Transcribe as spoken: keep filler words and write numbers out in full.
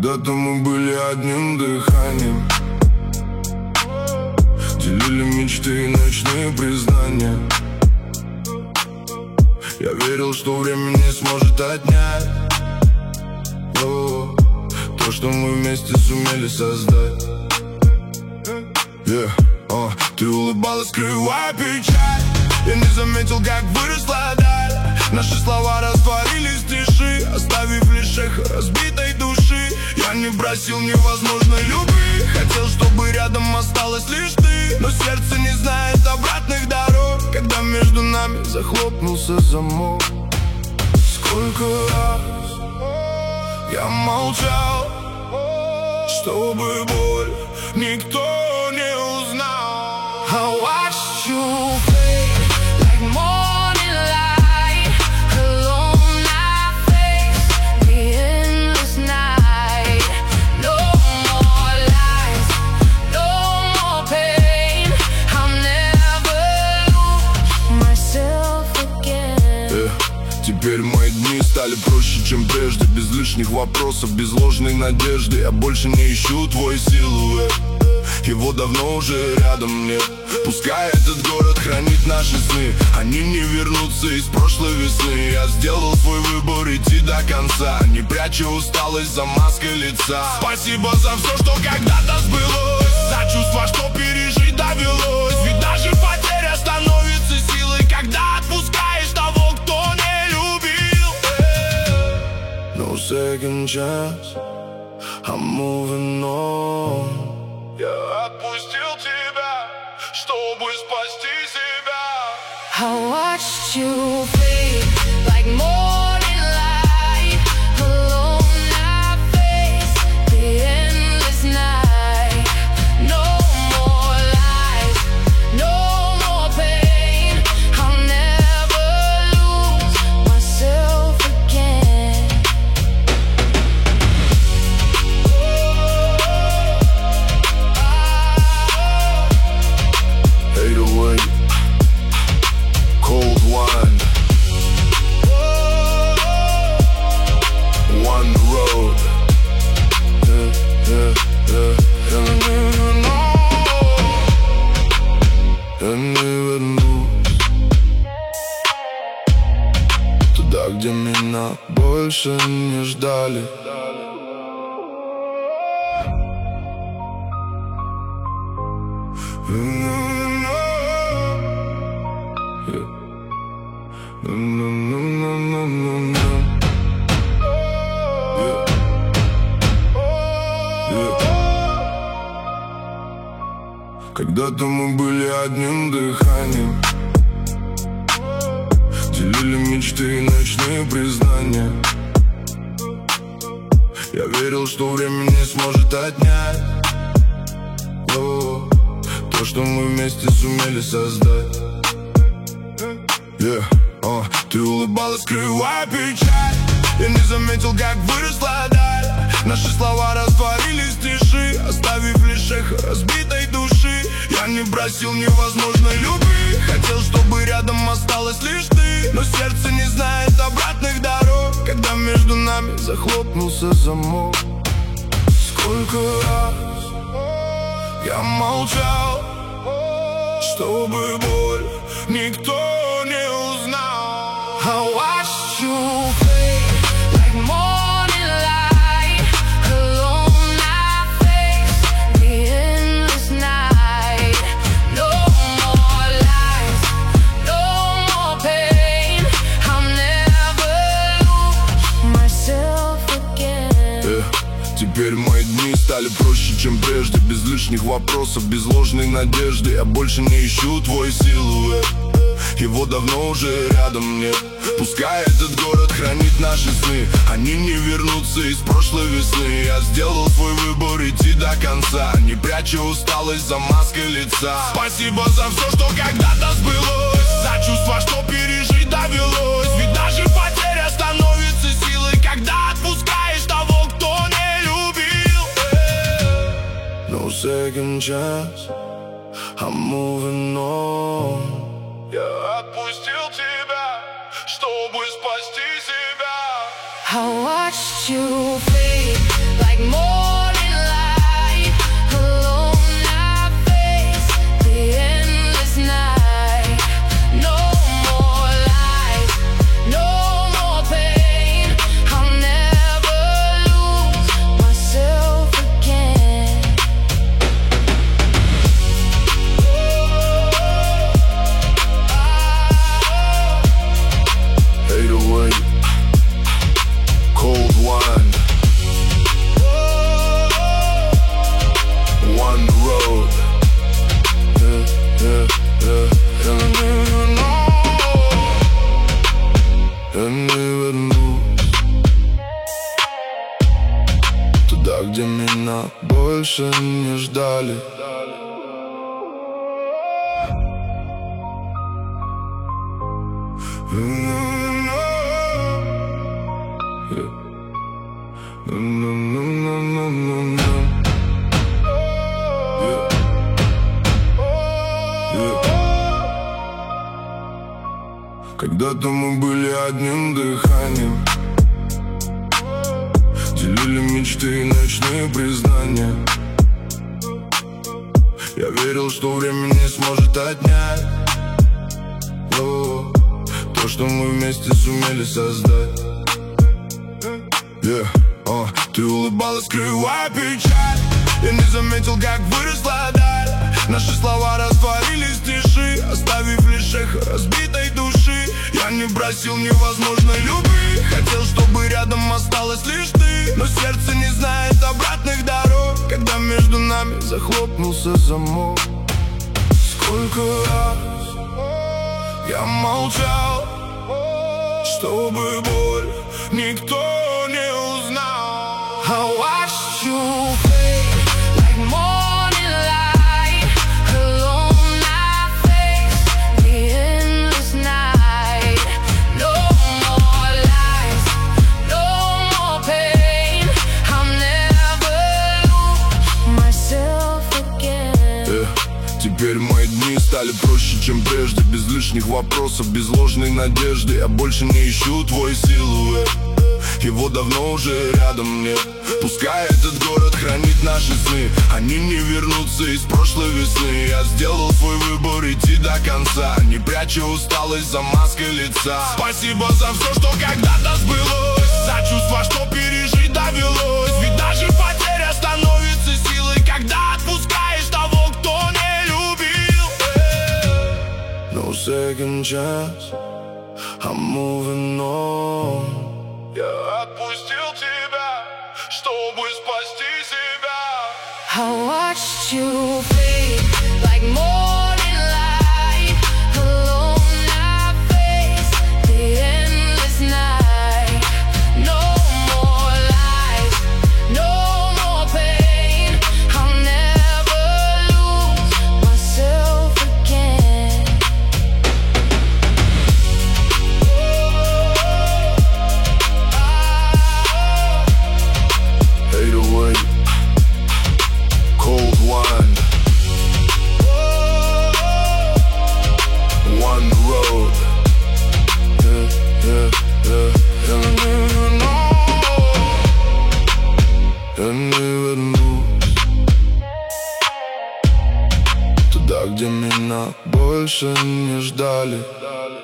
Когда-то мы были одним дыханием, делили мечты и ночные признания. Я верил, что время не сможет отнять О, то, что мы вместе сумели создать. yeah. uh, Ты улыбалась, скрывая печаль. Я не заметил, как выросла даль. Наши слова растворились в тиши, оставив лишь эхо разбитой души. Я не просил невозможной любви, хотел, чтобы рядом осталась лишь ты. Но сердце не знает обратных дорог, когда между нами захлопнулся замок. Сколько раз я молчал, чтобы боль никто не узнал. I watched you fade like morning light. Alone I face the endless night. No more lies, no more pain. I'll never lose myself again. yeah. Теперь мои дни стали проще, чем прежде. Без лишних вопросов, без ложной надежды. Я больше не ищу твой силуэт, его давно уже рядом нет. Пускай этот город хранит наши сны, они не вернутся из прошлой весны. Я сделал свой выбор идти до конца, не пряча усталость за маской лица. Спасибо за все, что когда-то сбылось, за чувства, что пережить довелось. Ведь даже потеря становится силой, когда отпускаешь того, кто не любил. No second chance, I'm moving on. Я отпустил тебя, чтобы спасти себя. I watched you fade like morning light. Alone I face the endless night. No more lies, no more pain. I'll never lose myself again. Cold wine, one road. yeah, yeah, yeah. Я не вернусь туда, где меня больше не ждали. Когда-то мы были одним дыханием, делили мечты и ночные признания. Я верил, что время не сможет отнять О, то, что мы вместе сумели создать. yeah. uh, Ты улыбалась, скрывая печаль. Я не заметил, как выросла даль. Наши слова растворились в тиши, оставив лишь эхо разбитой души. Я не просил невозможной любви, хотел, чтобы рядом осталась лишь ты. Но сердце не знает обратных дорог, когда между нами захлопнулся замок. Сколько раз я молчал, чтобы боль никто не узнал. I watched you fade like morning light. Alone I face the endless night. No more lies, no more pain. I'll never lose myself again. yeah. Теперь мои дни стали проще, чем прежде. Без лишних вопросов, без ложной надежды. Я больше не ищу твой силуэт, его давно уже рядом нет. Пускай этот город хранит наши сны, они не вернутся из прошлой весны. Я сделал свой выбор идти до конца, не пряча усталость за маской лица. Спасибо за все, что когда-то сбылось, за чувства, что пережить довелось. Ведь даже потеря становится силой, когда отпускаешь того, кто не любил. No second chance, I'm moving on. Я отпустил тебя, чтобы спасти себя. I watched you fade like more больше не ждали. Когда-то мы были одним дыханием, делили мечты и ночные признания. Я верил, что время не сможет отнять О, то, что мы вместе сумели создать. yeah. uh, Ты улыбалась, скрывая печаль. Я не заметил, как выросла даль. Наши слова растворились в тиши, оставив лишь эхо разбитой души. Я не просил невозможной любви, хотел, чтобы рядом осталась лишь ты. Но сердце не знает обратных дорог, когда между нами захлопнулся замок. Сколько раз я молчал, чтобы боль никто не узнал. I watched you fade like morning light. Alone I face the endless night. No more lies, no more pain. I'll never lose myself again. yeah. Теперь мои дни стали проще, чем прежде. Без лишних вопросов, без ложной надежды. Я больше не ищу твой силуэт, его давно уже рядом нет. Пускай этот город хранит наши сны, они не вернутся из прошлой весны. Я сделал свой выбор идти до конца, не пряча усталость за маской лица. Спасибо за все, что когда-то сбылось, за чувства, что пережить довелось. Ведь даже потеря становится силой, когда отпускаешь того, кто не любил. No second chance, I'm moving on. Я отпустил тебя, чтобы спасти себя. I watched you fade like morning light. Alone I face the endless night. No more lies, no more pain. I'll never lose myself again. Cold wine, one road. Yeah, yeah, yeah. And even know, and even lose. Туда, где меня больше не ждали.